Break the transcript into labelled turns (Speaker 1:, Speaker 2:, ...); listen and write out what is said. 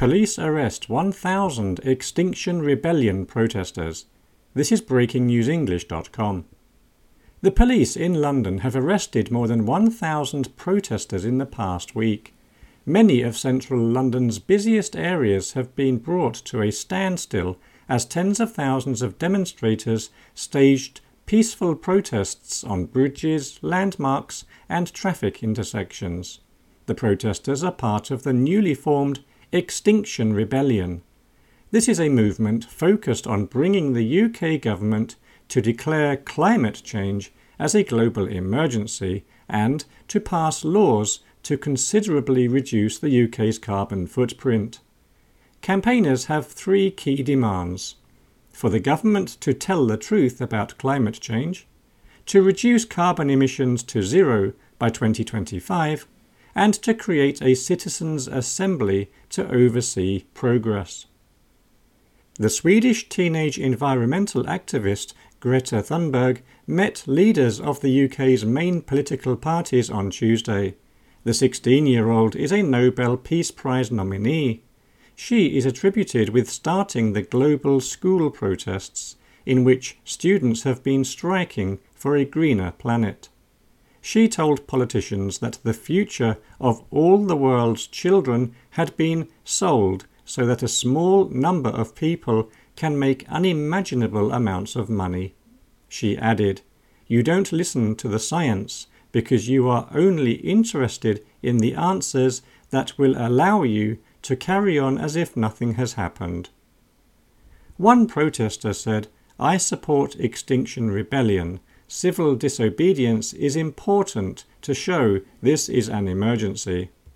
Speaker 1: Police arrest 1,000 Extinction Rebellion protesters. This is breakingnewsenglish.com. The police in London have arrested more than 1,000 protesters in the past week. Many of central London's busiest areas have been brought to a standstill as tens of thousands of demonstrators staged peaceful protests on bridges, landmarks, and traffic intersections. The protesters are part of the newly formed Extinction Rebellion. This is a movement focused on bringing the UK government to declare climate change as a global emergency and to pass laws to considerably reduce the UK's carbon footprint. Campaigners have three key demands: for the government to tell the truth about climate change, to reduce carbon emissions to zero by 2025, and to create a citizens' assembly to oversee progress. The Swedish teenage environmental activist Greta Thunberg met leaders of the UK's main political parties on Tuesday. The 16-year-old is a Nobel Peace Prize nominee. She is attributed with starting the global school protests, in which students have been striking for a greener planet. She told politicians that the future of all the world's children had been sold so that a small number of people can make unimaginable amounts of money. She added, "You don't listen to the science because you are only interested in the answers that will allow you to carry on as if nothing has happened." One protester said, "I support Extinction Rebellion. Civil disobedience is important to show this is an emergency."